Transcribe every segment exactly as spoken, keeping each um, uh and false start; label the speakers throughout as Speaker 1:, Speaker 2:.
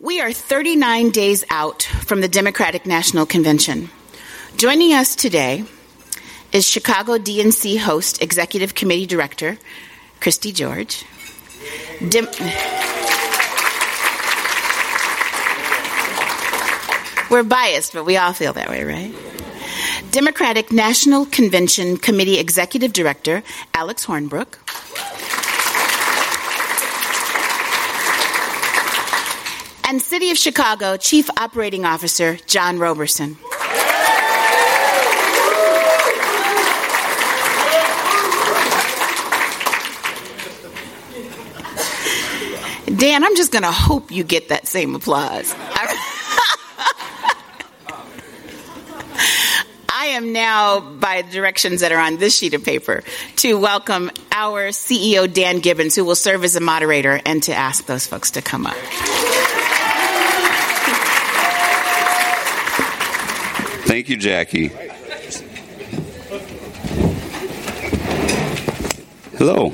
Speaker 1: We are thirty-nine days out from the Democratic National Convention. Joining us today is Chicago D N C host, Executive Committee Director, Christy George. Dem- We're biased, but we all feel that way, right? Democratic National Convention Committee Executive Director, Alex Hornbrook. And City of Chicago Chief Operating Officer, John Roberson. Dan, I'm just going to hope you get that same applause. I am now, by directions that are on this sheet of paper, to welcome our C E O, Dan Gibbons, who will serve as a moderator, and to ask those folks to come up.
Speaker 2: Thank you, Jackie. Hello.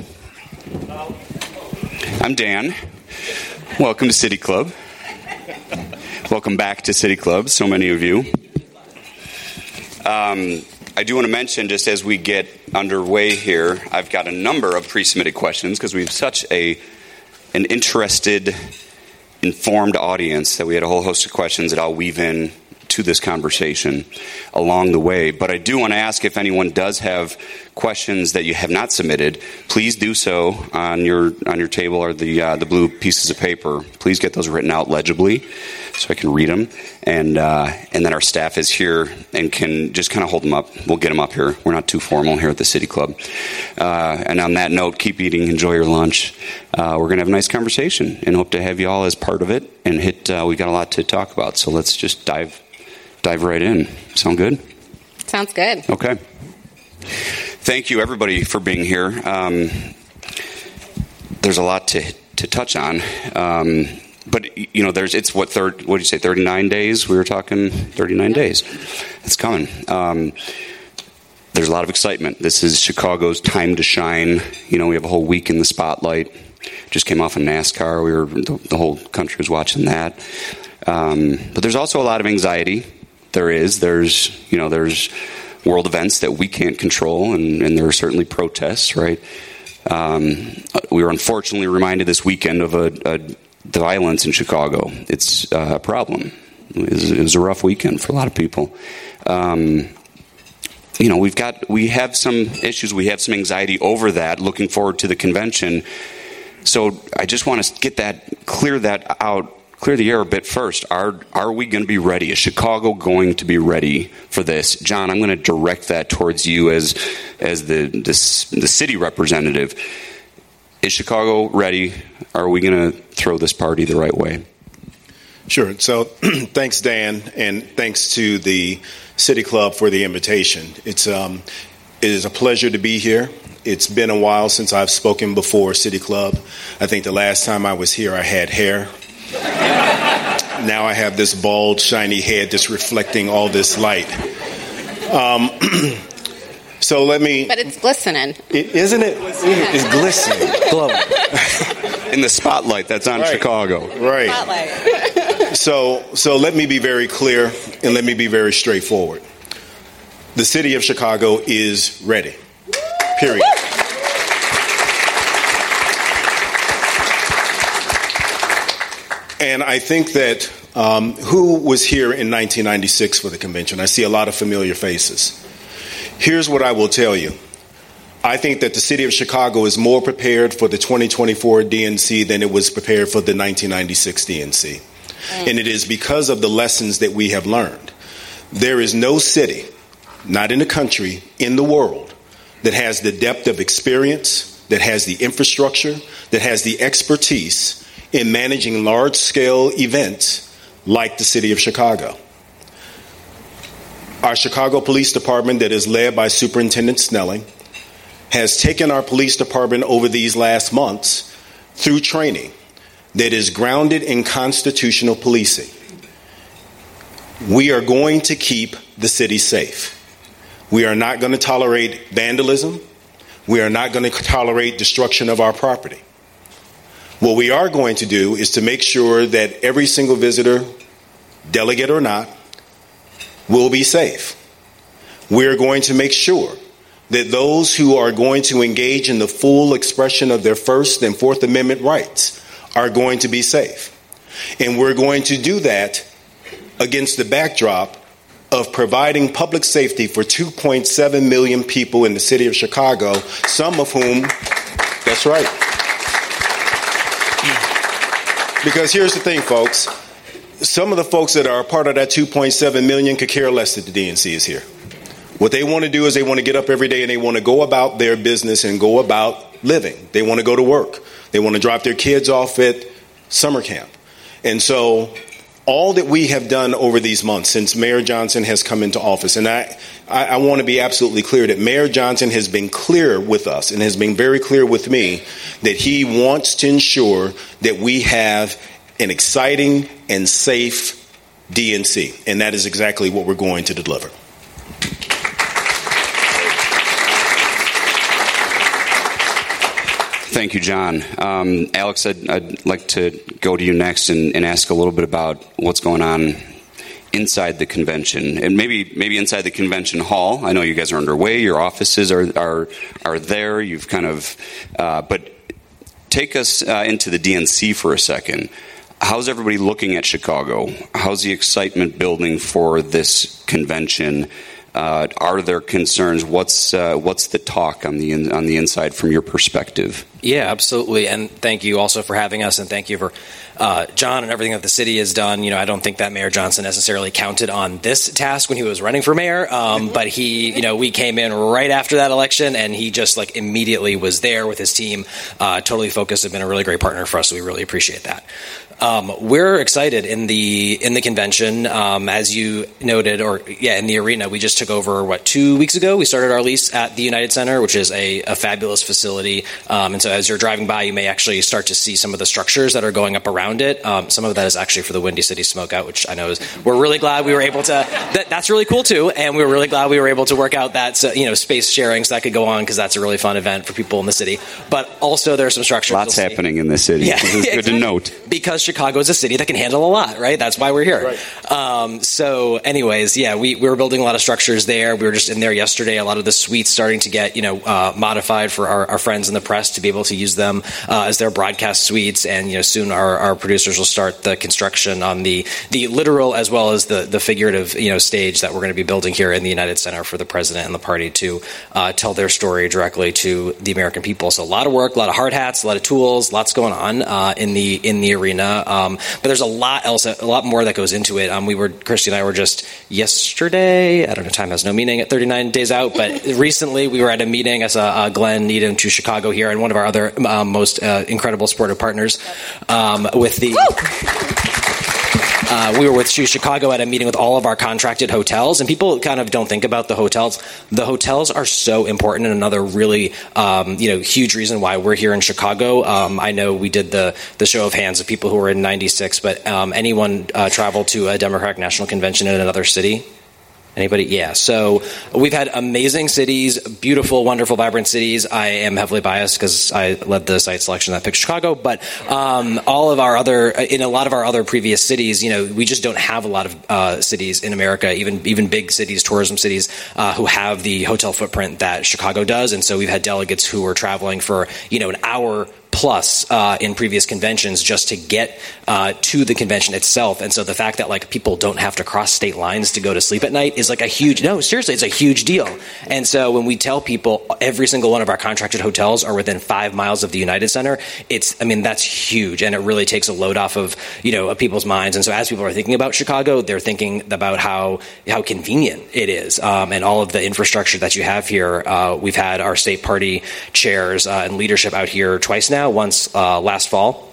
Speaker 2: I'm Dan. Welcome to City Club. Welcome back to City Club, so many of you. Um, I do want to mention, just as we get underway here, I've got a number of pre-submitted questions because we have such a an interested, informed audience that we had a whole host of questions that I'll weave in to this conversation along the way. But I do want to ask, if anyone does have questions that you have not submitted, please do so on your on your table or the uh, the blue pieces of paper. Please get those written out legibly so I can read them. And uh, and then our staff is here and can just kind of hold them up. We'll get them up here. We're not too formal here at the City Club. Uh, and on that note, keep eating, enjoy your lunch. Uh, we're going to have a nice conversation and hope to have you all as part of it. And hit. Uh, we got a lot to talk about, so let's just dive dive right in. Sound good?
Speaker 3: Sounds good.
Speaker 2: Okay. Thank you, everybody, for being here. Um, there's a lot to to touch on. Um, But, you know, there's, it's what, third, what did you say, thirty-nine days? We were talking thirty-nine days. It's coming. Um, there's a lot of excitement. This is Chicago's time to shine. You know, we have a whole week in the spotlight. Just came off of NASCAR. We were, the, the whole country was watching that. Um, but there's also a lot of anxiety. There is. There's, you know, there's world events that we can't control, and, and there are certainly protests, right? Um, we were unfortunately reminded this weekend of a, a the violence in Chicago. It's uh, a problem. It was, it was a rough weekend for a lot of people. Um, you know, we've got, we have some issues. We have some anxiety over that, looking forward to the convention. So I just want to get that, clear that out, clear the air a bit first. Are are we going to be ready? Is Chicago going to be ready for this? John, I'm going to direct that towards you as as the the, the city representative. Is Chicago ready? Are we going to throw this party the right way?
Speaker 4: Sure. So thanks, Dan, and thanks to the City Club for the invitation. It's um, it is a pleasure to be here. It's been a while since I've spoken before City Club. I think the last time I was here, I had hair. Now I have this bald, shiny head that's reflecting all this light. Um, so let me...
Speaker 3: But it's glistening.
Speaker 4: It, isn't it? It's glistening. Glowing.
Speaker 2: In the spotlight that's on
Speaker 4: Right.
Speaker 2: Chicago.
Speaker 4: Right.
Speaker 3: Spotlight.
Speaker 4: So, so let me be very clear and let me be very straightforward. The city of Chicago is ready. Period. And I think that um, who was here in nineteen ninety-six for the convention? I see a lot of familiar faces. Here's what I will tell you. I think that the city of Chicago is more prepared for the twenty twenty-four D N C than it was prepared for the nineteen ninety-six D N C. Mm. And it is because of the lessons that we have learned. There is no city, not in the country, in the world, that has the depth of experience, that has the infrastructure, that has the expertise in managing large-scale events like the city of Chicago. Our Chicago Police Department, that is led by Superintendent Snelling, has taken our police department over these last months through training that is grounded in constitutional policing. We are going to keep the city safe. We are not going to tolerate vandalism. We are not going to tolerate destruction of our property. What we are going to do is to make sure that every single visitor, delegate or not, will be safe. We're going to make sure that those who are going to engage in the full expression of their First and Fourth Amendment rights are going to be safe. And we're going to do that against the backdrop of providing public safety for two point seven million people in the city of Chicago, some of whom, that's right. Because here's the thing, folks. Some of the folks that are a part of that two point seven million could care less that the D N C is here. What they want to do is they want to get up every day and they want to go about their business and go about living. They want to go to work. They want to drop their kids off at summer camp. And so all that we have done over these months since Mayor Johnson has come into office, and I, I, I want to be absolutely clear that Mayor Johnson has been clear with us and has been very clear with me that he wants to ensure that we have an exciting and safe D N C. And that is exactly what we're going to deliver.
Speaker 2: Thank you, John. Um, Alex, I'd, I'd like to go to you next and, and ask a little bit about what's going on inside the convention, and maybe maybe inside the convention hall. I know you guys are underway. Your offices are are are there. You've kind of, uh, but take us uh, into the D N C for a second. How's everybody looking at Chicago? How's the excitement building for this convention? Uh, are there concerns? What's uh, what's the talk on the in, on the inside from your perspective?
Speaker 5: Yeah, absolutely. And thank you also for having us, and thank you for uh, John and everything that the city has done. You know, I don't think that Mayor Johnson necessarily counted on this task when he was running for mayor, um, but he, you know, we came in right after that election, and he just like immediately was there with his team, uh, totally focused. Have been a really great partner for us, so we really appreciate that. Um, we're excited in the in the convention, um, as you noted, or yeah, in the arena. We just took over what two weeks ago. We started our lease at the United Center, which is a, a fabulous facility. Um, and so, as you're driving by, you may actually start to see some of the structures that are going up around it. Um, some of that is actually for the Windy City Smokeout, which I know is. We're really glad we were able to. That, that's really cool too, and we were really glad we were able to work out that uh, you know space sharing so that could go on, because that's a really fun event for people in the city. But also, there's some structures.
Speaker 2: Lots happening in the city.
Speaker 5: Yeah,
Speaker 2: this is good
Speaker 5: exactly.
Speaker 2: to note.
Speaker 5: Because Chicago is a city that can handle a lot, right? That's why we're here. Right. Um, so anyways, yeah, we, we were building a lot of structures there. We were just in there yesterday. A lot of the suites starting to get, you know, uh, modified for our, our friends in the press to be able to use them uh, as their broadcast suites. And, you know, soon our, our producers will start the construction on the, the literal as well as the, the figurative, you know, stage that we're going to be building here in the United Center for the president and the party to uh, tell their story directly to the American people. So a lot of work, a lot of hard hats, a lot of tools, lots going on uh, in the in the arena. Um, but there's a lot else, a lot more that goes into it. Um, we were, Christy and I were just yesterday, I don't know, time has no meaning at thirty-nine days out, but recently we were at a meeting as a, uh, Glenn Needham to Chicago here, and one of our other um, most uh, incredible supportive partners um, with the... Uh, we were with Chicago at a meeting with all of our contracted hotels, and people kind of don't think about the hotels. The hotels are so important, and another really, um, you know, huge reason why we're here in Chicago. Um, I know we did the the show of hands of people who were in ninety-six, but um, anyone uh, travel to a Democratic National Convention in another city? Anybody? Yeah. So we've had amazing cities, beautiful, wonderful, vibrant cities. I am heavily biased because I led the site selection that picked Chicago. But um, all of our other, in a lot of our other previous cities, you know, we just don't have a lot of uh, cities in America, even even big cities, tourism cities, uh, who have the hotel footprint that Chicago does. And so we've had delegates who are traveling for, you know, an hour plus uh, in previous conventions just to get uh, to the convention itself. And so the fact that like people don't have to cross state lines to go to sleep at night is like a huge, no, seriously, it's a huge deal. And so when we tell people every single one of our contracted hotels are within five miles of the United Center, it's, I mean, that's huge. And it really takes a load off of, you know, of people's minds. And so as people are thinking about Chicago, they're thinking about how, how convenient it is. Um, and all of the infrastructure that you have here. Uh, we've had our state party chairs uh, and leadership out here twice now. Once uh, last fall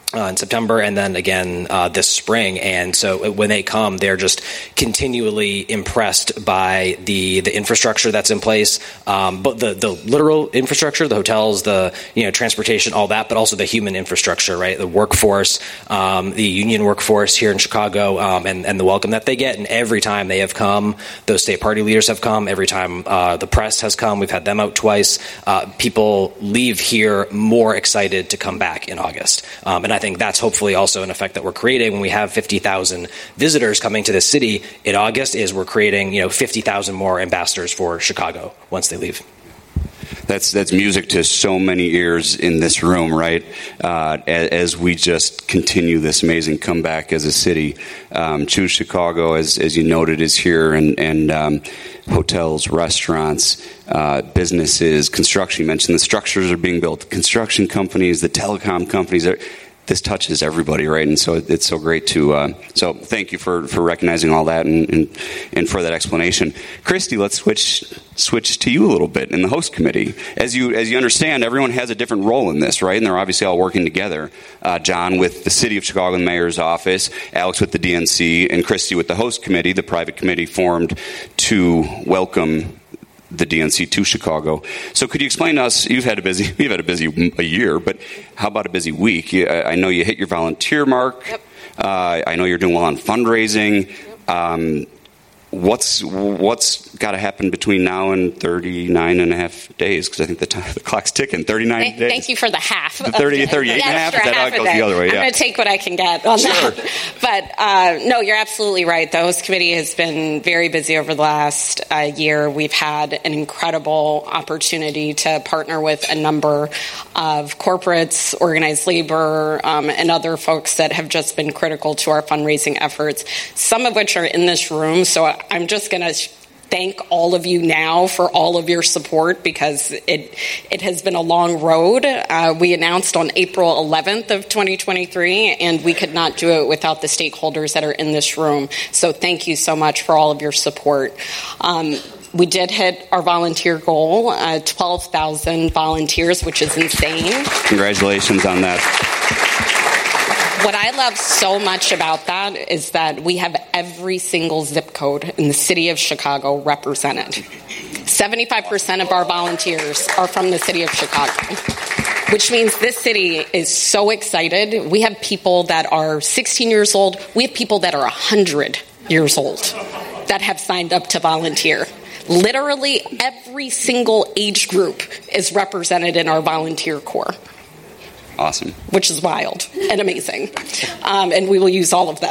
Speaker 5: Uh, in September, and then again uh, this spring. And so when they come, they're just continually impressed by the the infrastructure that's in place, um, but the the literal infrastructure, the hotels, the you know transportation, all that, but also the human infrastructure, right? The workforce, um, the union workforce here in Chicago, um, and and the welcome that they get. And every time they have come, those state party leaders have come. Every time uh, the press has come, we've had them out twice. Uh, people leave here more excited to come back in August, um, and I think that's hopefully also an effect that we're creating when we have fifty thousand visitors coming to this city in August. Is we're creating you know fifty thousand more ambassadors for Chicago once they leave.
Speaker 2: That's that's music to so many ears in this room, right? Uh, as, as we just continue this amazing comeback as a city. Um, Choose Chicago, as as you noted, is here, and and um, hotels, restaurants, uh, businesses, construction. You mentioned the structures are being built, the construction companies, the telecom companies. Are, This touches everybody, right? And so it's so great to. Uh, so thank you for, for recognizing all that and, and and for that explanation, Christy. Let's switch switch to you a little bit in the host committee. As you as you understand, everyone has a different role in this, right? And they're obviously all working together. Uh, John with the City of Chicago and the Mayor's office, Alex with the D N C, and Christy with the host committee, the private committee formed to welcome the D N C to Chicago. So could you explain to us, you've had a busy, you've had a busy a year, but how about a busy week? You, I know you hit your volunteer mark.
Speaker 3: Yep.
Speaker 2: Uh, I know you're doing well on fundraising. Yep. Um, what's what's got to happen between now and thirty-nine and a half days? Because I think the, time, the clock's ticking. thirty-nine
Speaker 3: Thank,
Speaker 2: days.
Speaker 3: Thank you for the half.
Speaker 2: The thirty, thirty-eight and a half? Is that how it goes the other way?
Speaker 3: I'm
Speaker 2: Yeah.
Speaker 3: going to take what I can get on
Speaker 2: Sure.
Speaker 3: that. But uh, no, you're absolutely right. The host committee has been very busy over the last uh, year. We've had an incredible opportunity to partner with a number of corporates, organized labor, um, and other folks that have just been critical to our fundraising efforts, some of which are in this room. So I'm just going to thank all of you now for all of your support, because it it has been a long road. Uh, we announced on April eleventh of twenty twenty-three, and we could not do it without the stakeholders that are in this room. So thank you so much for all of your support. Um, we did hit our volunteer goal, uh, twelve thousand volunteers, which is insane.
Speaker 2: Congratulations on that.
Speaker 3: What I love so much about that is that we have every single zip code in the city of Chicago represented. seventy-five percent of our volunteers are from the city of Chicago, which means this city is so excited. We have people that are sixteen years old. We have people that are one hundred years old that have signed up to volunteer. Literally every single age group is represented in our volunteer corps.
Speaker 2: Awesome.
Speaker 3: Which is wild and amazing. Um, and we will use all of them.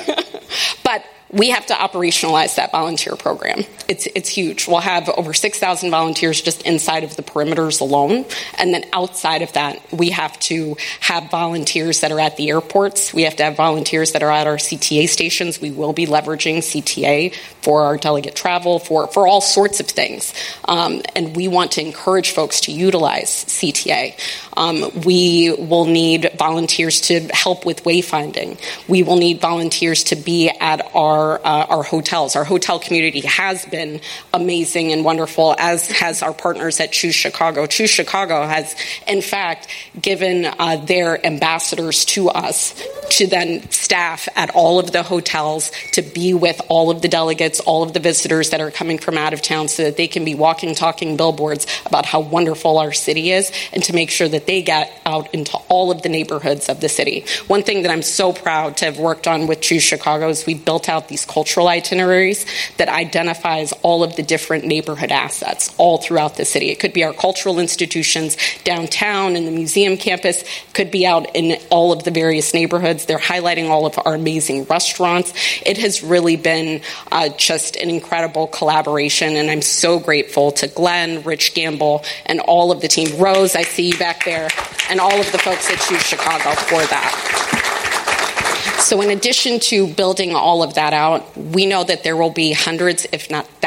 Speaker 3: But we have to operationalize that volunteer program. It's it's huge. We'll have over six thousand volunteers just inside of the perimeters alone. And then outside of that, we have to have volunteers that are at the airports. We have to have volunteers that are at our C T A stations. We will be leveraging C T A for our delegate travel, for, for all sorts of things. Um, and we want to encourage folks to utilize C T A. Um, we will need volunteers to help with wayfinding. We will need volunteers to be at our Our, uh, our hotels. Our hotel community has been amazing and wonderful, as has our partners at Choose Chicago. Choose Chicago has, in fact, given uh, their ambassadors to us to then staff at all of the hotels to be with all of the delegates, all of the visitors that are coming from out of town, so that they can be walking, talking billboards about how wonderful our city is, and to make sure that they get out into all of the neighborhoods of the city. One thing that I'm so proud to have worked on with Choose Chicago is we built out these cultural itineraries that identifies all of the different neighborhood assets all throughout the city. It could be our cultural institutions downtown in the museum campus, could be out in all of the various neighborhoods. They're highlighting all of our amazing restaurants. It has really been uh, just an incredible collaboration, and I'm so grateful to Glenn, Rich Gamble, and all of the team. Rose, I see you back there, and all of the folks at Choose Chicago for that. So in addition to building all of that out, we know that there will be hundreds, if not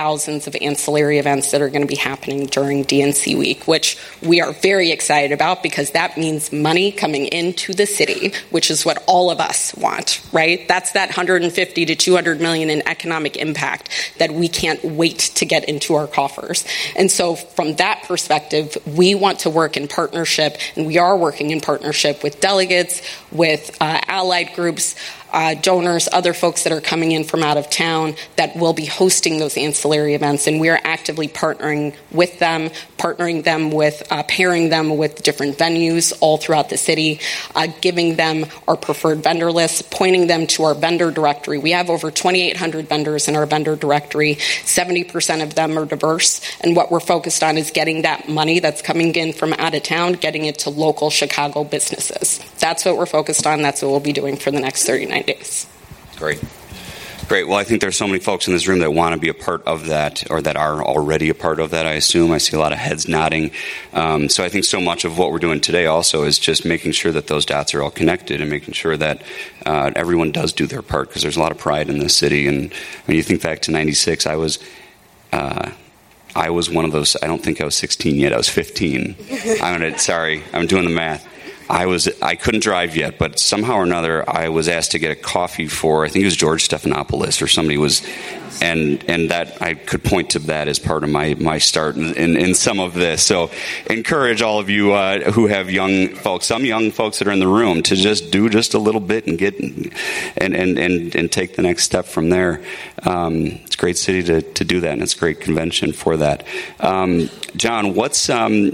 Speaker 3: thousands of ancillary events that are going to be happening during D N C Week, which we are very excited about because that means money coming into the city, which is what all of us want, right? That's that one hundred fifty to two hundred million in economic impact that we can't wait to get into our coffers. And so from that perspective, we want to work in partnership, and we are working in partnership with delegates, with uh, allied groups, Uh, donors, other folks that are coming in from out of town that will be hosting those ancillary events, and we are actively partnering with them, partnering them with, uh, pairing them with different venues all throughout the city, uh, giving them our preferred vendor list, pointing them to our vendor directory. We have over twenty-eight hundred vendors in our vendor directory. seventy percent of them are diverse, and what we're focused on is getting that money that's coming in from out of town, getting it to local Chicago businesses. That's what we're focused on. That's what we'll be doing for the next thirty-nine days.
Speaker 2: Great. Great. Well, I think there's so many folks in this room that want to be a part of that, or that are already a part of that, I assume. I see a lot of heads nodding. Um, so I think so much of what we're doing today also is just making sure that those dots are all connected and making sure that uh, everyone does do their part, because there's a lot of pride in this city. And when you think back to ninety-six, I was... Uh, I was one of those, I don't think I was sixteen yet, I was fifteen. I'm gonna, sorry, I'm doing the math. I was, I couldn't drive yet, but somehow or another, I was asked to get a coffee for, I think it was George Stephanopoulos or somebody was, and and that, I could point to that as part of my, my start in, in, in some of this. So encourage all of you uh, who have young folks, some young folks that are in the room, to just do just a little bit and get, and and, and, and take the next step from there. Um, it's a great city to, to do that, and it's a great convention for that. Um, John, what's... Um,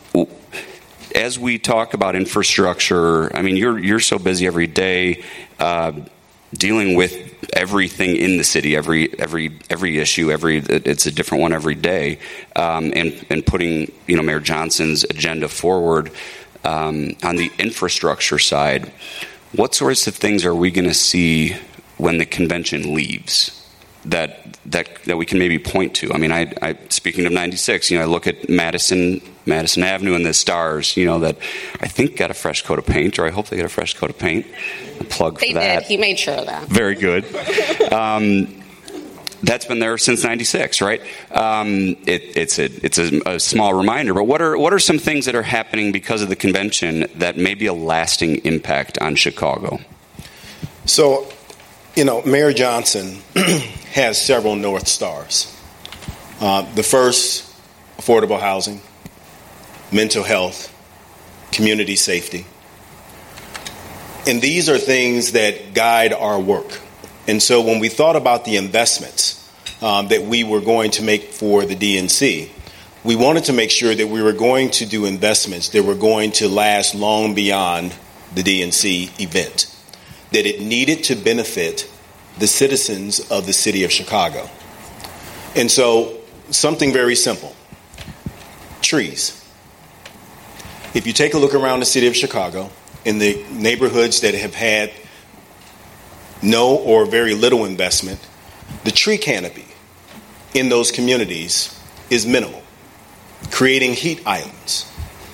Speaker 2: As we talk about infrastructure, I mean, you're you're so busy every day uh, dealing with everything in the city, every every every issue, every it's a different one every day, um, and and putting you know Mayor Johnson's agenda forward um, on the infrastructure side. What sorts of things are we going to see when the convention leaves that that that we can maybe point to? I mean, I, I speaking of ninety-six, you know, I look at Madison. Madison Avenue and the Stars, you know, that I think got a fresh coat of paint, or I hope they get a fresh coat of paint. A plug
Speaker 3: they
Speaker 2: for that.
Speaker 3: Did. He made sure of that.
Speaker 2: Very good. Um, that's been there since ninety-six, right? Um, it, it's a it's a, a small reminder, but what are what are some things that are happening because of the convention that may be a lasting impact on Chicago?
Speaker 4: So, you know, Mayor Johnson has several North Stars. Uh, the first, affordable housing. Mental health, community safety. And these are things that guide our work. And so when we thought about the investments um, that we were going to make for the D N C, we wanted to make sure that we were going to do investments that were going to last long beyond the D N C event, that it needed to benefit the citizens of the city of Chicago. And so something very simple, trees. If you take a look around the city of Chicago, in the neighborhoods that have had no or very little investment, the tree canopy in those communities is minimal, creating heat islands.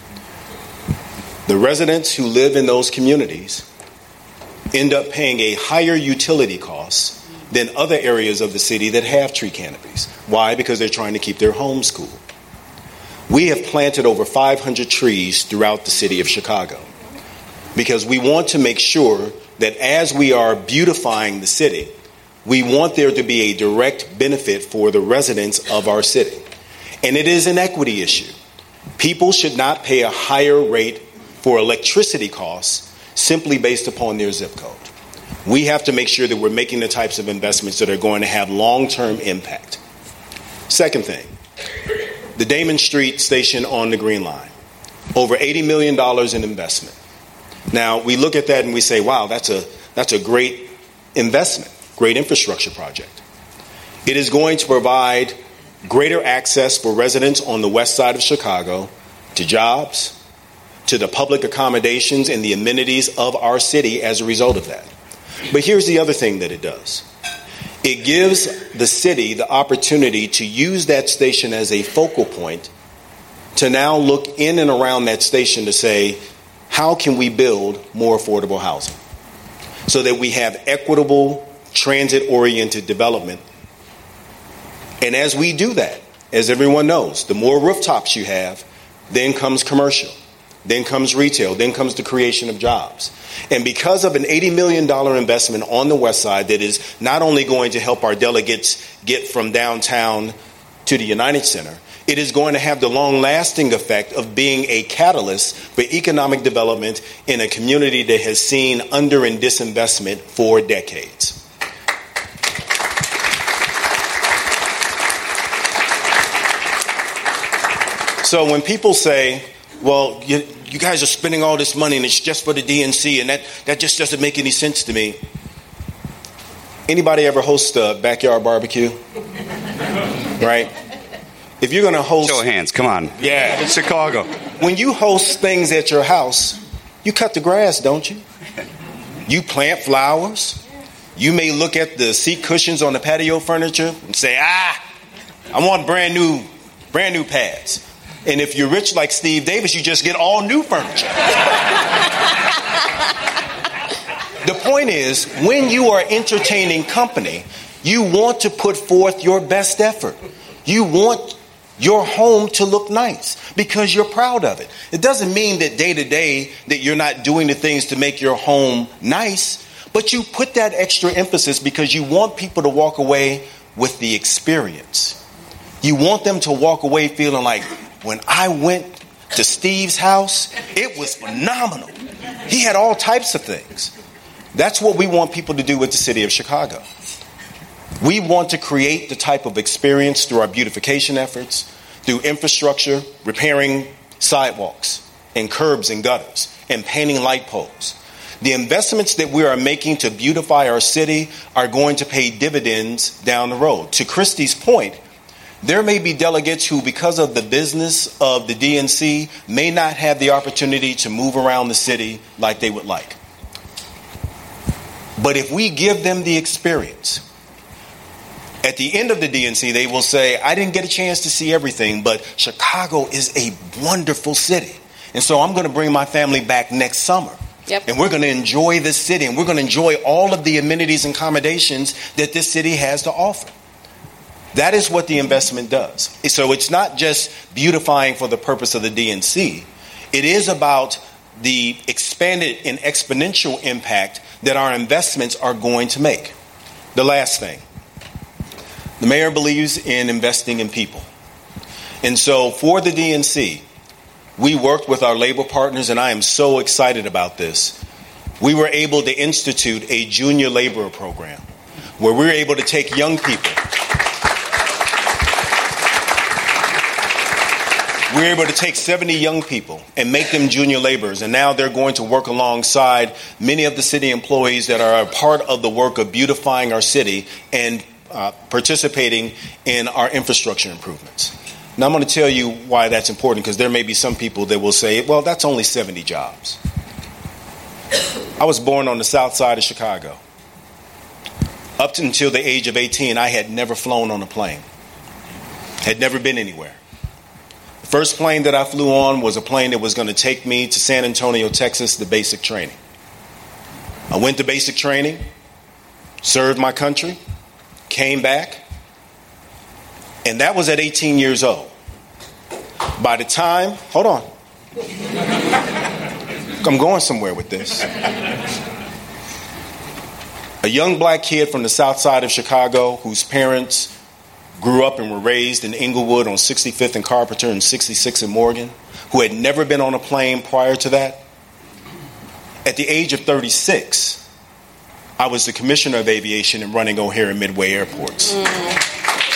Speaker 4: The residents who live in those communities end up paying a higher utility cost than other areas of the city that have tree canopies. Why? Because they're trying to keep their homes cool. We have planted over five hundred trees throughout the city of Chicago because we want to make sure that as we are beautifying the city, we want there to be a direct benefit for the residents of our city. And it is an equity issue. People should not pay a higher rate for electricity costs simply based upon their zip code. We have to make sure that we're making the types of investments that are going to have long-term impact. Second thing, the Damon Street station on the Green Line, over eighty million dollars in investment. Now, we look at that and we say, wow, that's a that's a great investment, great infrastructure project. It is going to provide greater access for residents on the west side of Chicago to jobs, to the public accommodations and the amenities of our city as a result of that. But here's the other thing that it does. It gives the city the opportunity to use that station as a focal point to now look in and around that station to say, how can we build more affordable housing so that we have equitable, transit-oriented development And as we do that, as everyone knows, the more rooftops you have, then comes commercial, then comes retail, then comes the creation of jobs. And because of an eighty million dollars investment on the west side that is not only going to help our delegates get from downtown to the United Center, it is going to have the long-lasting effect of being a catalyst for economic development in a community that has seen under and disinvestment for decades. So when people say, well, you, you guys are spending all this money and it's just for the D N C, and that, that just doesn't make any sense to me. Anybody ever host a backyard barbecue? Right? If you're going to host...
Speaker 2: Show of hands, come on.
Speaker 4: Yeah.
Speaker 2: It's Chicago.
Speaker 4: When you host things at your house, you cut the grass, don't you? You plant flowers. You may look at the seat cushions on the patio furniture and say, ah, I want brand new, brand new pads. And if you're rich like Steve Davis, you just get all new furniture. The point is, when you are entertaining company, you want to put forth your best effort. You want your home to look nice because you're proud of it. It doesn't mean that day to day that you're not doing the things to make your home nice, but you put that extra emphasis because you want people to walk away with the experience. You want them to walk away feeling like, when I went to Steve's house, it was phenomenal. He had all types of things. That's what we want people to do with the city of Chicago. We want to create the type of experience through our beautification efforts, through infrastructure, repairing sidewalks and curbs and gutters, and painting light poles. The investments that we are making to beautify our city are going to pay dividends down the road. To Christy's point, there may be delegates who, because of the business of the D N C, may not have the opportunity to move around the city like they would like. But if we give them the experience, at the end of the D N C, they will say, I didn't get a chance to see everything, but Chicago is a wonderful city. And so I'm going to bring my family back next summer. Yep. And we're going to enjoy this city, and we're going to enjoy all of the amenities and accommodations that this city has to offer. That is what the investment does. So it's not just beautifying for the purpose of the D N C. It is about the expanded and exponential impact that our investments are going to make. The last thing. The mayor believes in investing in people. And so for the D N C, we worked with our labor partners, and I am so excited about this. We were able to institute a junior laborer program where we're able to take young people. We're able to take seventy young people and make them junior laborers, and now they're going to work alongside many of the city employees that are a part of the work of beautifying our city and uh, participating in our infrastructure improvements. Now, I'm going to tell you why that's important, because there may be some people that will say, well, that's only seventy jobs. I was born on the south side of Chicago. Up until the age of eighteen, I had never flown on a plane, had never been anywhere. First plane that I flew on was a plane that was going to take me to San Antonio, Texas, to basic training. I went to basic training, served my country, came back, and that was at eighteen years old. By the time, hold on, I'm going somewhere with this. A young black kid from the south side of Chicago whose parents grew up and were raised in Inglewood on sixty-fifth and Carpenter and sixty-sixth and Morgan, who had never been on a plane prior to that. At the age of thirty-six, I was the commissioner of aviation and running O'Hare and Midway airports. Mm.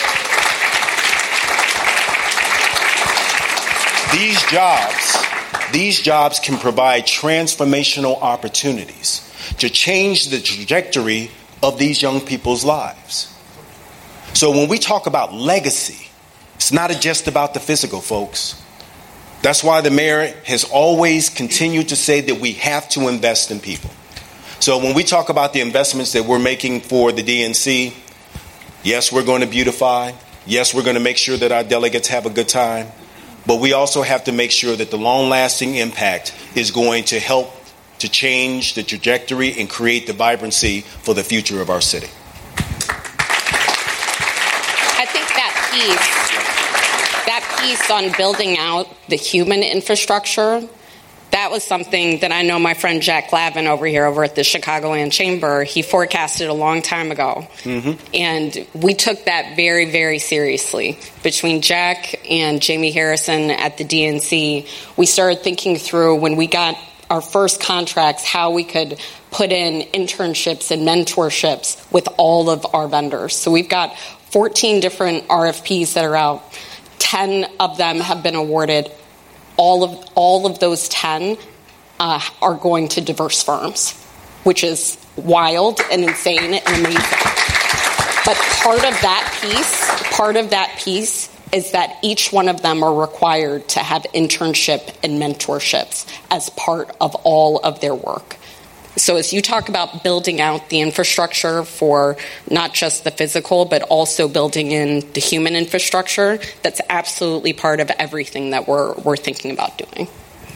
Speaker 4: These jobs, these jobs can provide transformational opportunities to change the trajectory of these young people's lives. So when we talk about legacy, it's not just about the physical, folks. That's why the mayor has always continued to say that we have to invest in people. So when we talk about the investments that we're making for the D N C, yes, we're going to beautify. Yes, we're going to make sure that our delegates have a good time. But we also have to make sure that the long-lasting impact is going to help to change the trajectory and create the vibrancy for the future of our city.
Speaker 3: I think that piece, that piece on building out the human infrastructure, that was something that I know my friend Jack Glavin over here over at the Chicagoland Chamber, he forecasted a long time ago. Mm-hmm. And we took that very, very seriously. Between Jack and Jamie Harrison at the D N C, we started thinking through when we got our first contracts how we could put in internships and mentorships with all of our vendors. So we've got fourteen different R F Ps that are out. ten of them have been awarded. All of all of those ten uh, are going to diverse firms, which is wild and insane and amazing. But part of that piece, part of that piece is that each one of them are required to have internship and mentorships as part of all of their work. So as you talk about building out the infrastructure for not just the physical, but also building in the human infrastructure, that's absolutely part of everything that we're we're thinking about doing.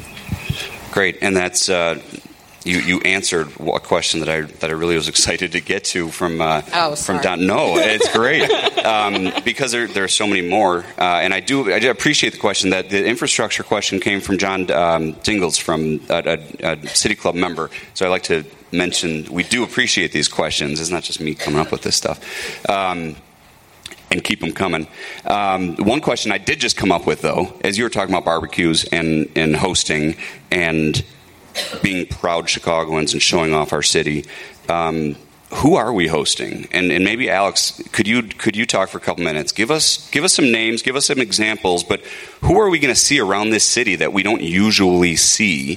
Speaker 2: Great, and that's uh, you. You answered a question that I that I really was excited to get to from uh,
Speaker 3: oh,
Speaker 2: from Don. No, it's great um, because there there are so many more, uh, and I do I do appreciate the question. That the infrastructure question came from John um, Dingles, from a, a, a City Club member. So I like to mention we do appreciate these questions. It's not just me coming up with this stuff. Um, And keep them coming. Um, one question I did just come up with, though, as you were talking about barbecues and, and hosting and being proud Chicagoans and showing off our city, um, who are we hosting? And, and maybe Alex, could you could you talk for a couple minutes? Give us give us some names, give us some examples. But who are we going to see around this city that we don't usually see?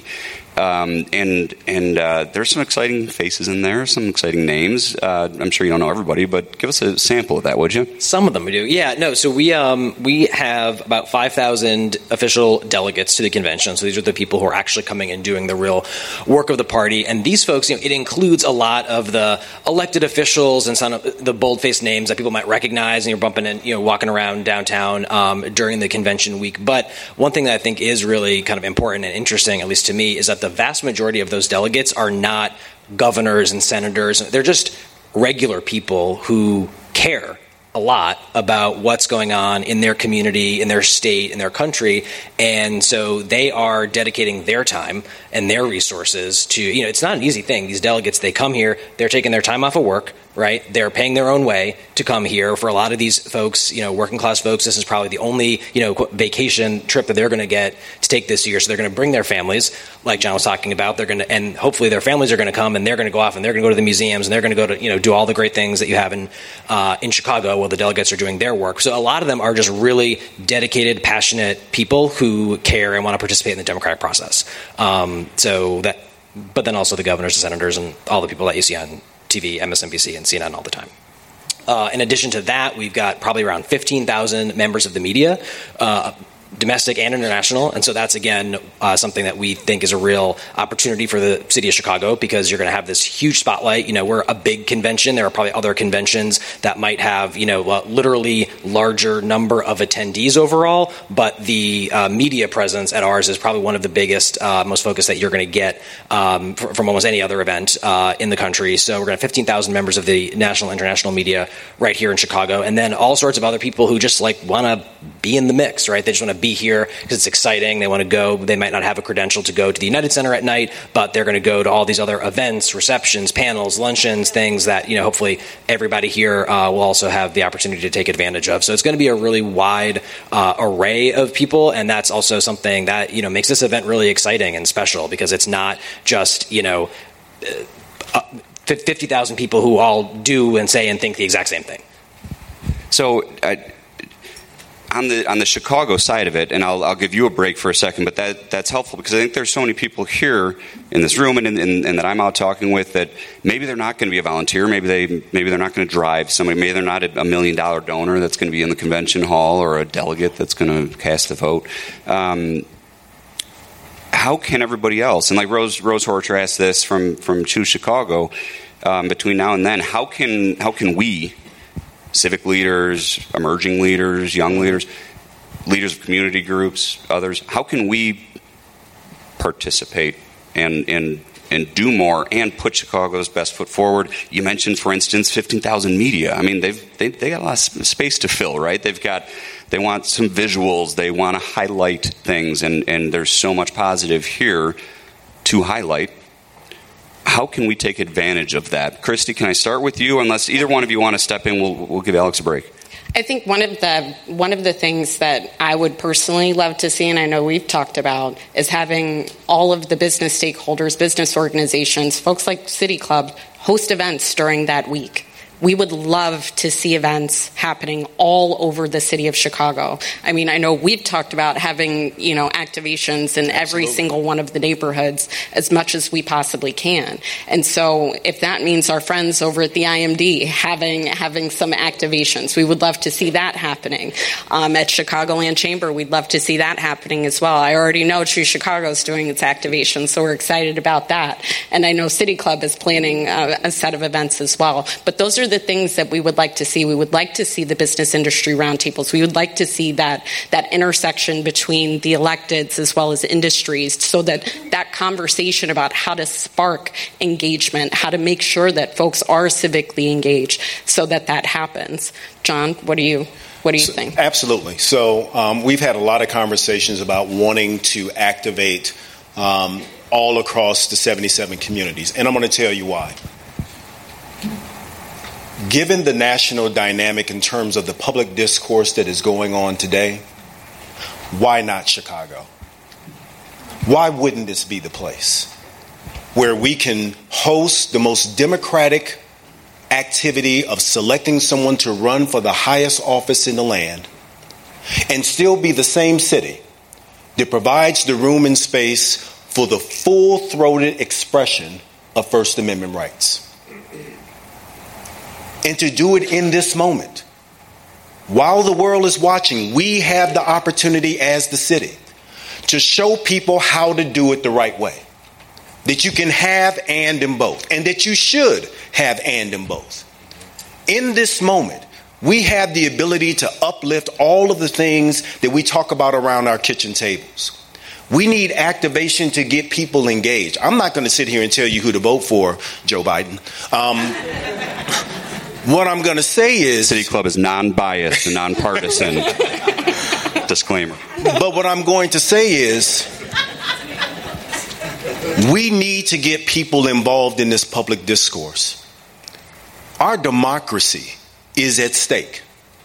Speaker 2: Um, and and uh, there's some exciting faces in there, some exciting names. Uh, I'm sure you don't know everybody, but give us a sample of that, would you?
Speaker 5: Some of them we do. Yeah, no. So we um, we have about five thousand official delegates to the convention. So these are the people who are actually coming and doing the real work of the party. And these folks, you know, it includes a lot of the elected officials and some of the bold-faced names that people might recognize, and you're bumping and you know walking around downtown um, during the convention week. But one thing that I think is really kind of important and interesting, at least to me, is that the vast majority of those delegates are not governors and senators. They're just regular people who care a lot about what's going on in their community, in their state, in their country. And so they are dedicating their time and their resources to, you know, it's not an easy thing. These delegates, they come here, they're taking their time off of work, right? They're paying their own way to come here. For a lot of these folks, you know, working class folks, this is probably the only, you know, vacation trip that they're going to get to take this year. So they're going to bring their families, like John was talking about. They're going to, and hopefully their families are going to come, and they're going to go off and they're going to go to the museums, and they're going to go to, you know, do all the great things that you have in uh, in Chicago while the delegates are doing their work. So a lot of them are just really dedicated, passionate people who care and want to participate in the democratic process. Um, so that, but then also the governors and senators and all the people that you see on T V, M S N B C, and C N N all the time. Uh, in addition to that, we've got probably around fifteen thousand members of the media, uh, domestic and international. And so that's, again, uh, something that we think is a real opportunity for the city of Chicago, because you're going to have this huge spotlight. You know, we're a big convention. There are probably other conventions that might have, you know, uh, literally larger number of attendees overall, but the uh, media presence at ours is probably one of the biggest, uh, most focused that you're going to get um, fr- from almost any other event uh, in the country. So we're going to have fifteen thousand members of the national and international media right here in Chicago, and then all sorts of other people who just like want to be in the mix, right? They just want to be here because it's exciting. They want to go. They might not have a credential to go to the United Center at night, but they're going to go to all these other events, receptions, panels, luncheons, things that, you know, hopefully everybody here uh, will also have the opportunity to take advantage of. So it's going to be a really wide uh, array of people, and that's also something that, you know, makes this event really exciting and special, because it's not just, you know, uh, fifty thousand people who all do and say and think the exact same thing.
Speaker 2: So uh, on the on the Chicago side of it, and I'll I'll give you a break for a second, but that that's helpful, because I think there's so many people here in this room and, and, and that I'm out talking with that maybe they're not going to be a volunteer, maybe they maybe they're not going to drive somebody, maybe they're not a, a million dollar donor that's going to be in the convention hall, or a delegate that's going to cast the vote. Um, how can everybody else, and like Rose Rose Horcher asked this from from Choose Chicago, um, between now and then, how can how can we, civic leaders, emerging leaders, young leaders, leaders of community groups, others, how can we participate and and and do more and put Chicago's best foot forward. You mentioned, for instance, fifteen thousand media. I mean, they've they, they got a lot of space to fill, right? They've got they want some visuals, they want to highlight things, and, and there's so much positive here to highlight. How can we take advantage of that? Christy, can I start with you? Unless either one of you want to step in, we'll we'll give Alex a break.
Speaker 3: I think one of the one of the things that I would personally love to see, and I know we've talked about, is having all of the business stakeholders, business organizations, folks like City Club, host events during that week. We would love to see events happening all over the city of Chicago. I mean, I know we've talked about having, you know, activations in every single one of the neighborhoods as much as we possibly can. And so if that means our friends over at the I M D having having some activations, we would love to see that happening. Um, at Chicagoland Chamber, we'd love to see that happening as well. I already know True Chicago's doing its activation, so we're excited about that. And I know City Club is planning uh, a set of events as well. But those are the things that we would like to see. We would like to see the business industry roundtables. We would like to see that that intersection between the electeds as well as industries, so that that conversation about how to spark engagement, how to make sure that folks are civically engaged, so that that happens. John, what do you what do you
Speaker 4: so,
Speaker 3: think?
Speaker 4: Absolutely. So um, we've had a lot of conversations about wanting to activate um, all across the seventy-seven communities, and I'm going to tell you why. Given the national dynamic in terms of the public discourse that is going on today, why not Chicago? Why wouldn't this be the place where we can host the most democratic activity of selecting someone to run for the highest office in the land and still be the same city that provides the room and space for the full-throated expression of First Amendment rights? And to do it in this moment, while the world is watching, we have the opportunity as the city to show people how to do it the right way. That you can have and in both, and that you should have and in both. In this moment, we have the ability to uplift all of the things that we talk about around our kitchen tables. We need activation to get people engaged. I'm not going to sit here and tell you who to vote for, Joe Biden. Um, What I'm going to say is...
Speaker 2: City Club is non-biased and non-partisan. Disclaimer.
Speaker 4: But what I'm going to say is we need to get people involved in this public discourse. Our democracy is at stake.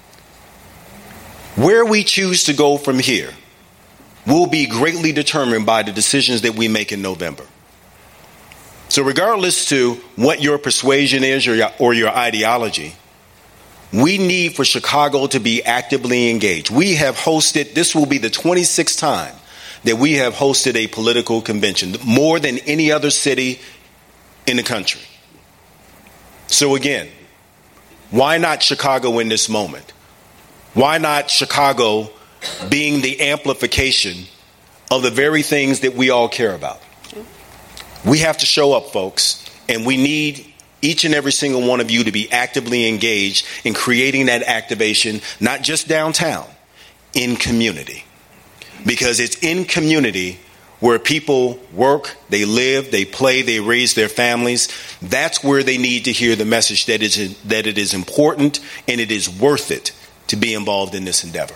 Speaker 4: Where we choose to go from here will be greatly determined by the decisions that we make in November. So regardless to what your persuasion is or your, or your ideology, we need for Chicago to be actively engaged. We have hosted, this will be the twenty-sixth time that we have hosted a political convention, more than any other city in the country. So again, why not Chicago in this moment? Why not Chicago being the amplification of the very things that we all care about? We have to show up, folks, and we need each and every single one of you to be actively engaged in creating that activation, not just downtown, in community. Because it's in community where people work, they live, they play, they raise their families. That's where they need to hear the message that is that it is important and it is worth it to be involved in this endeavor.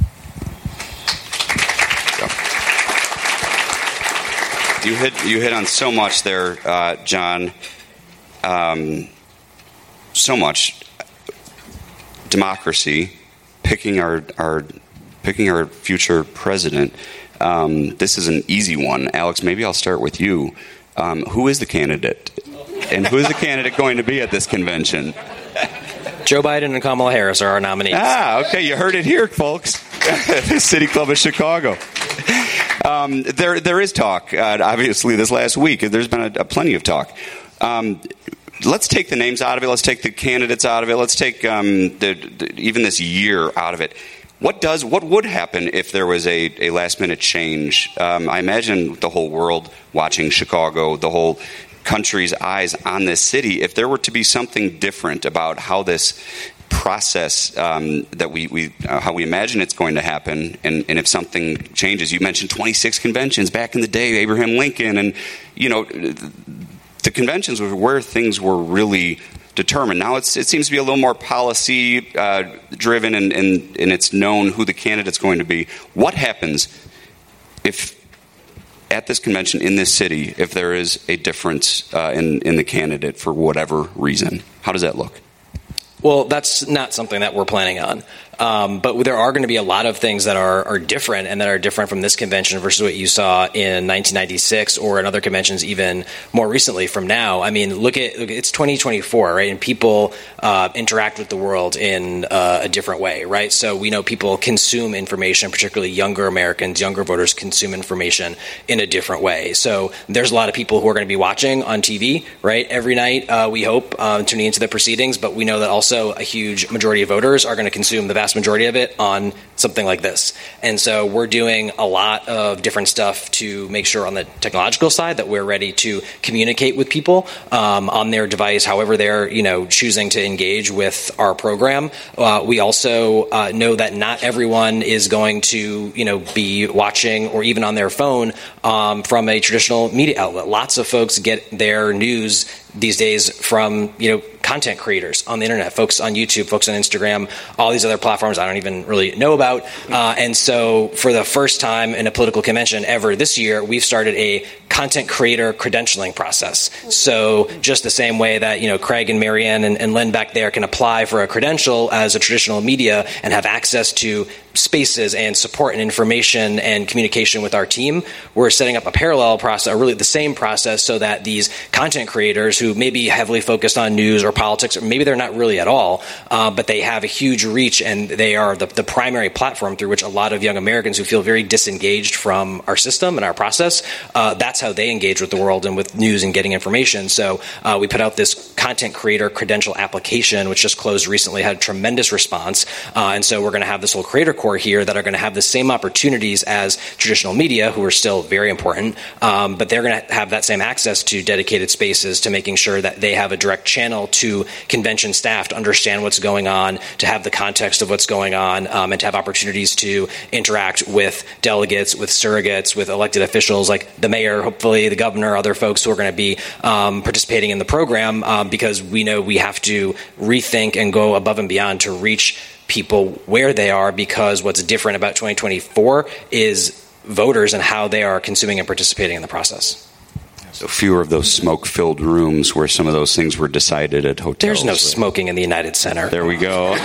Speaker 2: You hit you hit on so much there, uh, John. Um, so much democracy, picking our our picking our future president. Um, this is an easy one, Alex. Maybe I'll start with you. Um, who is the candidate, and who is the candidate going to be at this convention?
Speaker 5: Joe Biden and Kamala Harris are our nominees.
Speaker 2: Ah, okay, you heard it here, folks. City Club of Chicago. Um, there, there is talk. Uh, obviously, this last week, there's been a, a plenty of talk. Um, let's take the names out of it. Let's take the candidates out of it. Let's take um, the, the, even this year out of it. What does, what would happen if there was a, a last minute change? Um, I imagine the whole world watching Chicago, the whole country's eyes on this city. If there were to be something different about how this process um, that we, we uh, how we imagine it's going to happen, and, and if something changes, you mentioned twenty-six conventions back in the day, Abraham Lincoln, and you know the conventions were where things were really determined. Now it's, it seems to be a little more policy uh, driven, and, and, and it's known who the candidate's going to be. What happens if at this convention in this city, if there is a difference uh, in, in the candidate for whatever reason? How does that look?
Speaker 5: Well, that's not something that we're planning on. Um, but there are going to be a lot of things that are, are different and that are different from this convention versus what you saw in nineteen ninety-six or in other conventions even more recently from now. I mean, look at, look, it's twenty twenty-four, right? And people uh, interact with the world in uh, a different way, right? So we know people consume information, particularly younger Americans, younger voters consume information in a different way. So there's a lot of people who are going to be watching on T V, right? Every night, uh, we hope, uh, tuning into the proceedings, but we know that also a huge majority of voters are going to consume the vast majority of it on something like this. And so we're doing a lot of different stuff to make sure on the technological side that we're ready to communicate with people um, on their device, however they're, you know, choosing to engage with our program. Uh, we also uh, know that not everyone is going to, you know, be watching or even on their phone um, from a traditional media outlet. Lots of folks get their news these days from, you know, content creators on the internet, folks on YouTube, folks on Instagram, all these other platforms I don't even really know about. Uh, and so for the first time in a political convention ever this year, we've started a content creator credentialing process. So just the same way that, you know, Craig and Marianne and, and Lynn back there can apply for a credential as a traditional media and have access to spaces and support and information and communication with our team, we're setting up a parallel process, or really the same process, so that these content creators who may be heavily focused on news or politics, or maybe they're not really at all, uh, but they have a huge reach and they are the, the primary platform through which a lot of young Americans who feel very disengaged from our system and our process, uh, that's how they engage with the world and with news and getting information. So uh, we put out this content creator credential application, which just closed recently, had a tremendous response. Uh, and so we're going to have this whole creator core here that are going to have the same opportunities as traditional media, who are still very important, um, but they're going to have that same access to dedicated spaces, to making sure that they have a direct channel to convention staff to understand what's going on, to have the context of what's going on, um, and to have opportunities to interact with delegates, with surrogates, with elected officials like the mayor, hopefully the governor, other folks who are going to be um, participating in the program, um, because we know we have to rethink and go above and beyond to reach people where they are, because what's different about twenty twenty-four is voters and how they are consuming and participating in the process.
Speaker 2: So fewer of those smoke-filled rooms where some of those things were decided at hotels.
Speaker 5: There's no smoking in the United Center.
Speaker 2: There we go.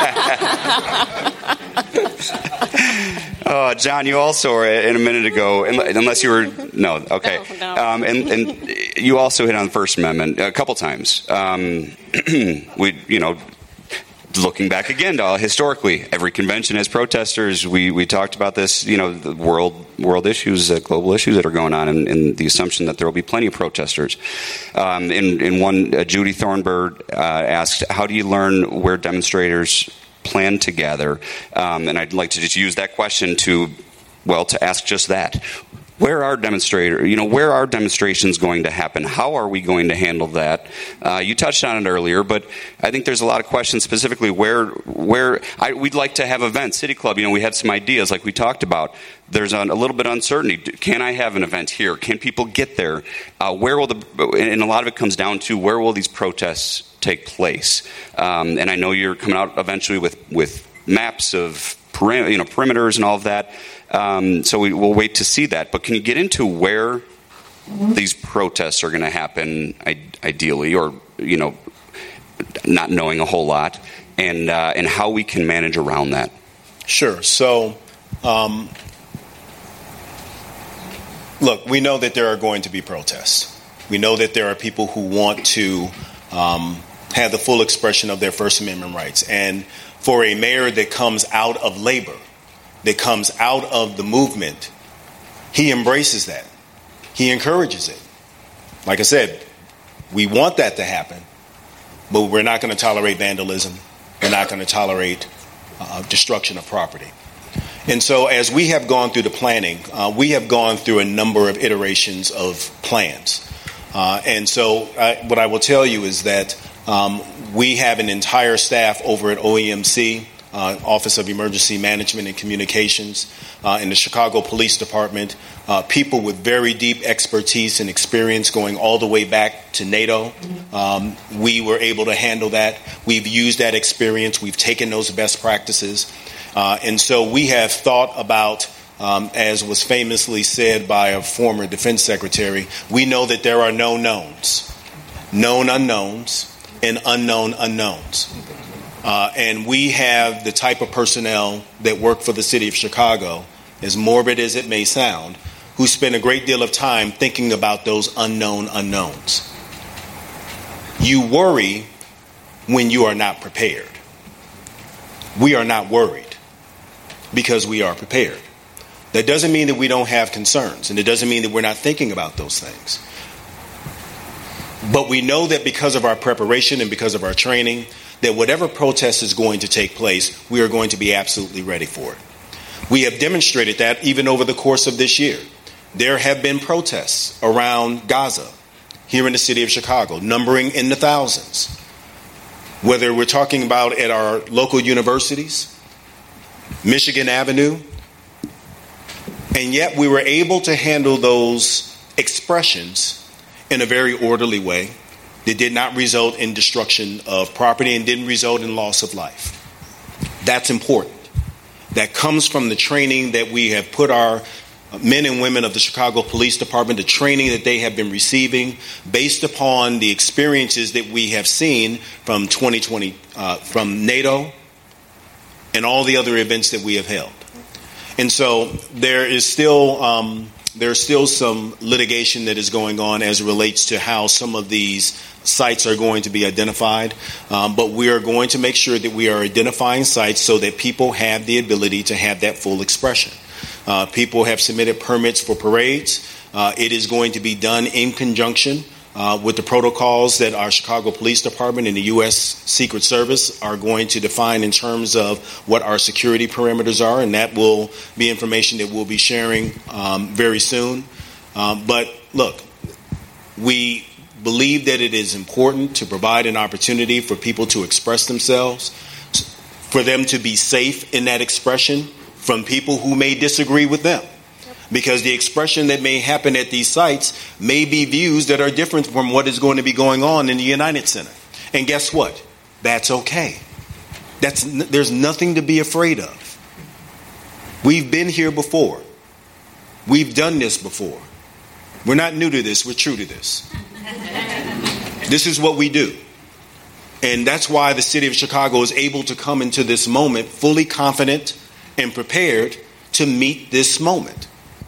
Speaker 2: Oh, John, you also were in a minute ago, unless you were, no, okay.
Speaker 3: No, no.
Speaker 2: Um, and, and you also hit on the First Amendment a couple times. Um, we, you know, looking back again, to, historically, every convention has protesters. We we talked about this, you know, the world world issues, uh, global issues that are going on, and, and the assumption that there will be plenty of protesters. Um, in, in one, uh, Judy Thornburg uh, asked, how do you learn where demonstrators plan to gather? Um, and I'd like to just use that question to, well, to ask just that. Where are demonstrator? You know, where are demonstrations going to happen? How are we going to handle that? Uh, you touched on it earlier, but I think there's a lot of questions specifically where where I, we'd like to have events. City Club, you know, we had some ideas like we talked about. There's a, a little bit of uncertainty. Can I have an event here? Can people get there? Uh, where will the? And a lot of it comes down to where will these protests take place? Um, and I know you're coming out eventually with with maps of perim- you know perimeters and all of that. Um, so we, we'll wait to see that. But can you get into where these protests are going to happen, I- ideally, or, you know, not knowing a whole lot, and uh, and how we can manage around that?
Speaker 4: Sure. So, um, look, we know that there are going to be protests. We know that there are people who want to um, have the full expression of their First Amendment rights. And for a mayor that comes out of labor, that comes out of the movement, he embraces that. He encourages it. Like I said, we want that to happen, but we're not going to tolerate vandalism. We're not going to tolerate uh, destruction of property. And so as we have gone through the planning, uh, we have gone through a number of iterations of plans. Uh, and so I, what I will tell you is that um, we have an entire staff over at O E M C uh, Office of Emergency Management and Communications, uh, in the Chicago Police Department, uh, people with very deep expertise and experience going all the way back to NATO. Um, we were able to handle that. We've used that experience. We've taken those best practices. Uh, and so we have thought about, um, as was famously said by a former defense secretary, we know that there are no knowns, known unknowns, and unknown unknowns. Uh, and we have the type of personnel that work for the city of Chicago, as morbid as it may sound, who spend a great deal of time thinking about those unknown unknowns. You worry when you are not prepared. We are not worried because we are prepared. That doesn't mean that we don't have concerns, and it doesn't mean that we're not thinking about those things. But we know that because of our preparation and because of our training, that whatever protest is going to take place, we are going to be absolutely ready for it. We have demonstrated that even over the course of this year. There have been protests around Gaza here in the city of Chicago, numbering in the thousands. Whether we're talking about at our local universities, Michigan Avenue, and yet we were able to handle those expressions in a very orderly way that did not result in destruction of property and didn't result in loss of life. That's important. That comes from the training that we have put our men and women of the Chicago Police Department, the training that they have been receiving based upon the experiences that we have seen from twenty twenty, uh, from NATO and all the other events that we have held. And so there is still um, there's still some litigation that is going on as it relates to how some of these sites are going to be identified. Um, but we are going to make sure that we are identifying sites so that people have the ability to have that full expression. Uh, people have submitted permits for parades. Uh, it is going to be done in conjunction uh, with the protocols that our Chicago Police Department and the U S Secret Service are going to define in terms of what our security perimeters are, and that will be information that we'll be sharing um, very soon. Um, but look, we believe that it is important to provide an opportunity for people to express themselves, for them to be safe in that expression from people who may disagree with them. Because the expression that may happen at these sites may be views that are different from what is going to be going on in the United Center. And guess what? That's okay. That's, there's nothing to be afraid of. We've been here before. We've done this before. We're not new to this. We're true to this. This is what we do. And that's why the city of Chicago is able to come into this moment fully confident and prepared to meet this moment.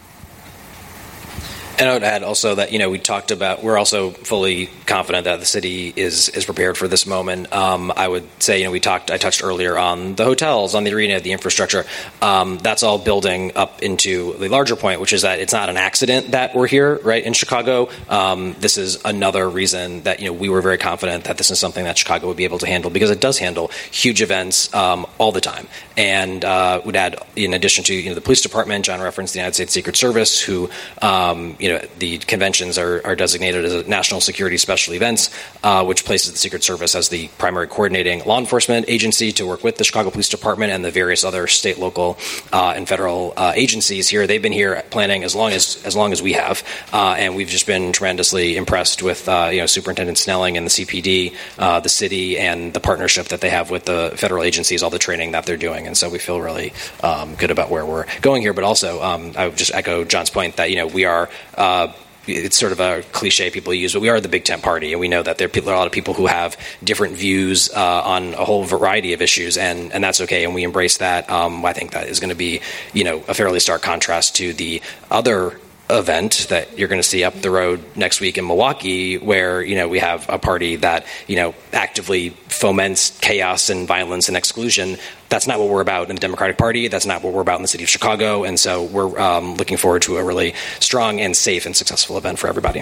Speaker 5: And I would add also that, you know, we talked about, we're also fully confident that the city is is prepared for this moment. Um, I would say, you know, we talked, I touched earlier on the hotels, on the arena, the infrastructure. Um, that's all building up into the larger point, which is that it's not an accident that we're here, right, in Chicago. Um, this is another reason that, you know, we were very confident that this is something that Chicago would be able to handle, because it does handle huge events um, all the time. And uh, would add, in addition to, you know, the police department, John referenced the United States Secret Service, who, um, you know, the conventions are, are designated as national security special events, uh, which places the Secret Service as the primary coordinating law enforcement agency to work with the Chicago Police Department and the various other state, local, uh, and federal uh, agencies here. They've been here planning as long as as long as we have, uh, and we've just been tremendously impressed with uh, you know Superintendent Snelling and the C P D, uh, the city, and the partnership that they have with the federal agencies, all the training that they're doing, and so we feel really um, good about where we're going here. But also, um, I would just echo John's point that you know we are. Uh, It's sort of a cliche people use, but we are the big tent party, and we know that there are a lot of people who have different views uh, on a whole variety of issues, and, and that's okay, and we embrace that. Um, I think that is going to be, you know, a fairly stark contrast to the other event that you're going to see up the road next week in Milwaukee, where, you know, we have a party that, you know, actively foments chaos and violence and exclusion. That's not what we're about in the Democratic Party. That's not what we're about in the city of Chicago. And so we're um, looking forward to a really strong and safe and successful event for everybody.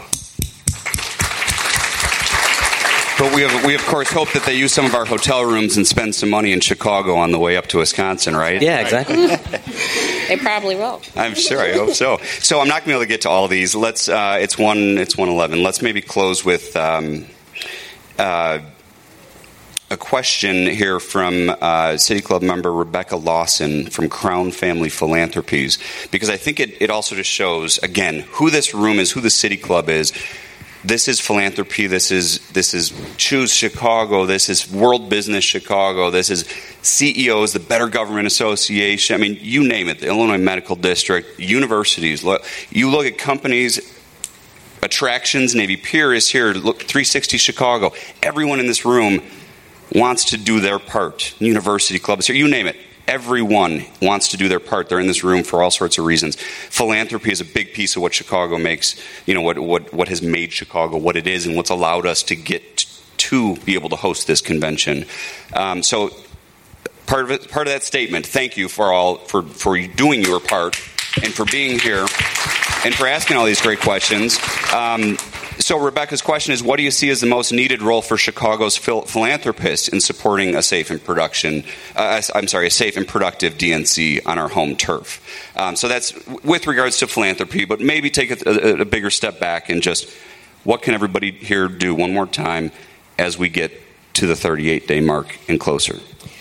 Speaker 2: But we have, we of course hope that they use some of our hotel rooms and spend some money in Chicago on the way up to Wisconsin, right?
Speaker 5: Yeah, exactly.
Speaker 3: They probably will.
Speaker 2: I'm sure. I hope so. So I'm not going to be able to get to all of these. Let's. Uh, it's one. It's one eleven. Let's maybe close with um, uh, a question here from uh, City Club member Rebecca Lawson from Crown Family Philanthropies, because I think it, it also just shows, again, who this room is, who the City Club is. This is philanthropy. This is this is Choose Chicago. This is World Business Chicago. This is C E Os, the Better Government Association. I mean, you name it, the Illinois Medical District, universities. You look at companies, attractions, Navy Pier is here, look, three sixty Chicago. Everyone in this room wants to do their part. University clubs here, you name it. Everyone wants to do their part. They're in this room for all sorts of reasons. Philanthropy is a big piece of what Chicago makes, you know, what what what has made Chicago what it is and what's allowed us to get to be able to host this convention. Um, so part of it, part of that statement, thank you for all for, for doing your part and for being here and for asking all these great questions. Um, So Rebecca's question is, what do you see as the most needed role for Chicago's phil- philanthropists in supporting a safe and production, uh, I'm sorry, a safe and productive D N C on our home turf? Um, so that's with regards to philanthropy, but maybe take a, a, a bigger step back and just what can everybody here do one more time as we get to the thirty-eight day mark and closer?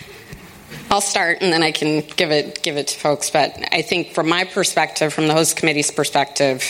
Speaker 3: I'll start and then I can give it give it to folks. But I think from my perspective, from the host committee's perspective,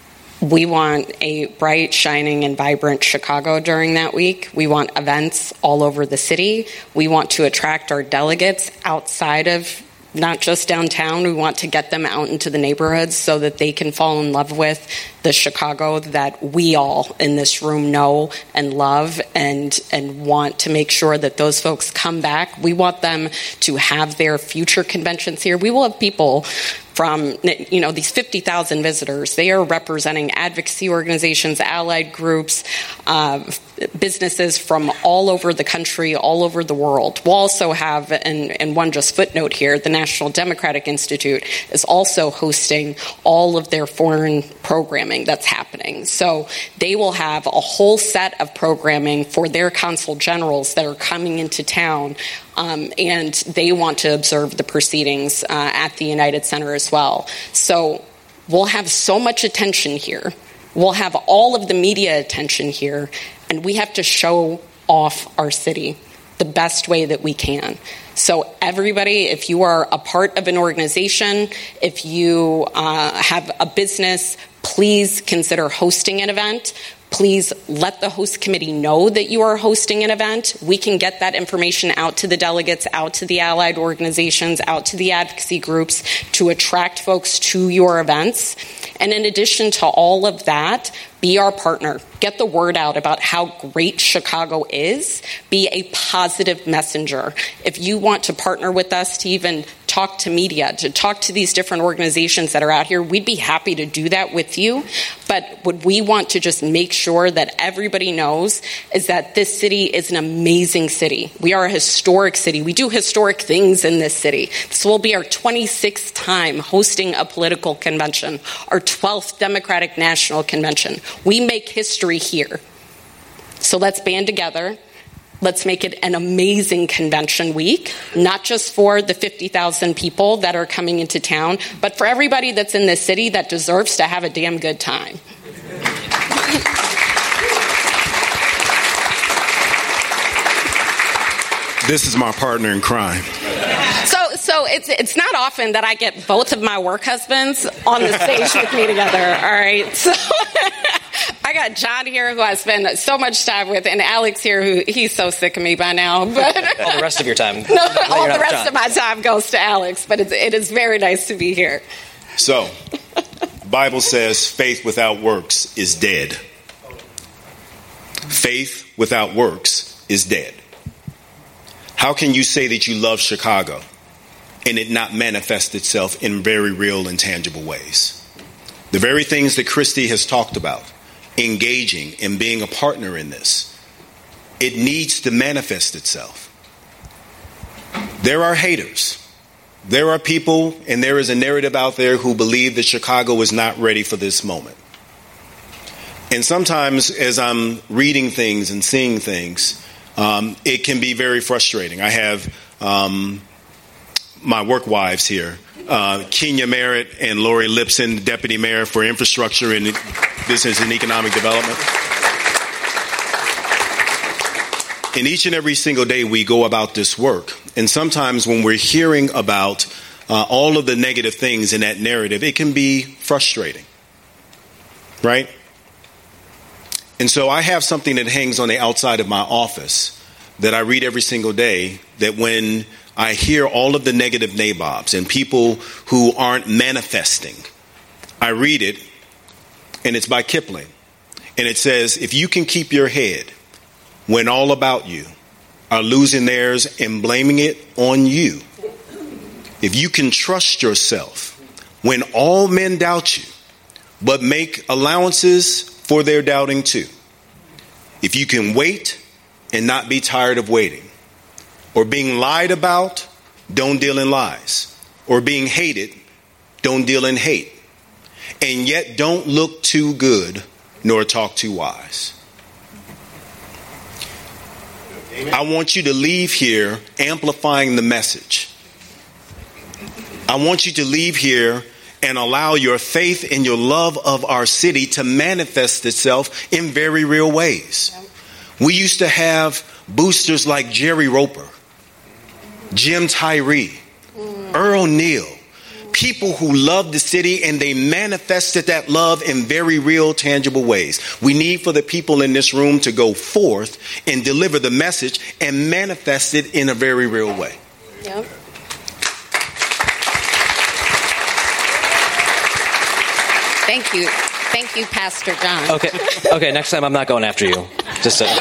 Speaker 3: we want a bright, shining, and vibrant Chicago during that week. We want events all over the city. We want to attract our delegates outside of not just downtown. We want to get them out into the neighborhoods so that they can fall in love with the Chicago that we all in this room know and love and and want to make sure that those folks come back. We want them to have their future conventions here. We will have people from, you know, these fifty thousand visitors. They are representing advocacy organizations, allied groups, uh, businesses from all over the country, all over the world. We'll also have, and, and one just footnote here, the National Democratic Institute is also hosting all of their foreign programming that's happening. So they will have a whole set of programming for their consul generals that are coming into town. Um, and they want to observe the proceedings uh, at the United Center as well. So we'll have so much attention here. We'll have all of the media attention here, and we have to show off our city the best way that we can. So everybody, if you are a part of an organization, if you uh, have a business, please consider hosting an event. Please let the host committee know that you are hosting an event. We can get that information out to the delegates, out to the allied organizations, out to the advocacy groups to attract folks to your events. And in addition to all of that, be our partner. Get the word out about how great Chicago is. Be a positive messenger. If you want to partner with us to even talk to media, to talk to these different organizations that are out here, we'd be happy to do that with you. But what we want to just make sure that everybody knows is that this city is an amazing city. We are a historic city. We do historic things in this city. This will be our twenty-sixth time hosting a political convention, our twelfth Democratic National Convention. We make history here. So let's band together. Let's make it an amazing convention week, not just for the fifty thousand people that are coming into town, but for everybody that's in this city that deserves to have a damn good time.
Speaker 4: This is my partner in crime.
Speaker 3: So, so it's it's not often that I get both of my work husbands on the stage with me together. All right, so I got John here, who I spend so much time with, and Alex here, who he's so sick of me by now. But
Speaker 5: all the rest of your time,
Speaker 3: no, all the rest
Speaker 5: John.
Speaker 3: of my time goes to Alex. But it's, it is very nice to be here.
Speaker 4: So, Bible says faith without works is dead. Faith without works is dead. How can you say that you love Chicago and it not manifest itself in very real and tangible ways? The very things that Christy has talked about, engaging and being a partner in this, it needs to manifest itself. There are haters. There are people, and there is a narrative out there who believe that Chicago is not ready for this moment. And sometimes as I'm reading things and seeing things, Um, it can be very frustrating. I have um, my work wives here, uh, Kenya Merritt and Lori Lipson, Deputy Mayor for Infrastructure and Business and Economic Development. And each and every single day we go about this work. And sometimes when we're hearing about uh, all of the negative things in that narrative, it can be frustrating, right? And so I have something that hangs on the outside of my office that I read every single day, that when I hear all of the negative nabobs and people who aren't manifesting, I read it, and it's by Kipling. And it says, if you can keep your head when all about you are losing theirs and blaming it on you, if you can trust yourself when all men doubt you, but make allowances for their doubting too, if you can wait and not be tired of waiting, or being lied about, don't deal in lies, or being hated, don't deal in hate, and yet don't look too good nor talk too wise. I want you to leave here amplifying the message. I want you to leave here and allow your faith and your love of our city to manifest itself in very real ways. We used to have boosters like Jerry Roper, Jim Tyree, Earl Neal, people who loved the city, and they manifested that love in very real, tangible ways. We need for the people in this room to go forth and deliver the message and manifest it in a very real way.
Speaker 3: Yep. Thank you. Thank you, Pastor John.
Speaker 5: Okay. Okay. Next time I'm not going after you. Just so.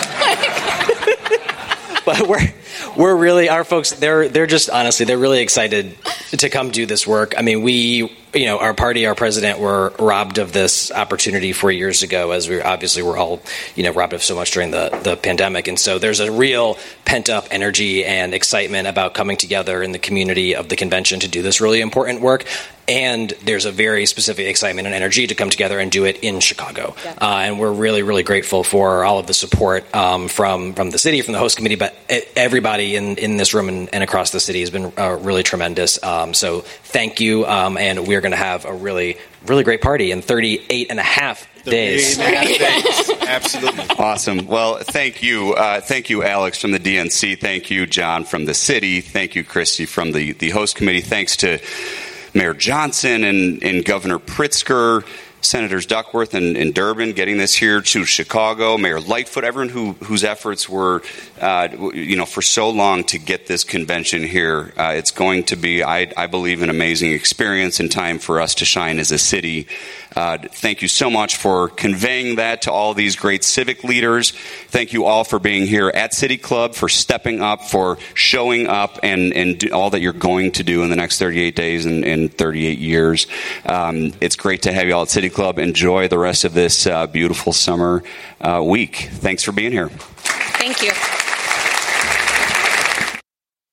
Speaker 5: But we're we're really, our folks, they're they're just, honestly, they're really excited to come do this work. I mean, we, you know, our party, our president, were robbed of this opportunity four years ago, as we obviously were all, you know, robbed of so much during the, the pandemic. And so there's a real pent-up energy and excitement about coming together in the community of the convention to do this really important work. And there's a very specific excitement and energy to come together and do it in Chicago. Yeah. Uh, and we're really, really grateful for all of the support um, from, from the city, from the host committee, but everybody in, in this room and, and across the city has been uh, really tremendous. Um, so thank you. Um, and we're going to have a really, really great party in thirty-eight and a half days.
Speaker 4: thirty-eight and a half days. Absolutely.
Speaker 2: Awesome. Well, thank you. Uh, thank you, Alex, from the D N C. Thank you, John, from the city. Thank you, Christy, from the, the host committee. Thanks to Mayor Johnson and, and Governor Pritzker, Senators Duckworth and, and Durbin getting this here to Chicago, Mayor Lightfoot, everyone who, whose efforts were, uh, you know, for so long to get this convention here. Uh, it's going to be, I, I believe, an amazing experience and time for us to shine as a city. Uh, thank you so much for conveying that to all these great civic leaders. Thank you all for being here at City Club, for stepping up, for showing up, and, and do all that you're going to do in the next thirty-eight days and, and thirty-eight years. Um, it's great to have you all at City Club. Enjoy the rest of this uh, beautiful summer uh, week. Thanks for being here.
Speaker 3: Thank you.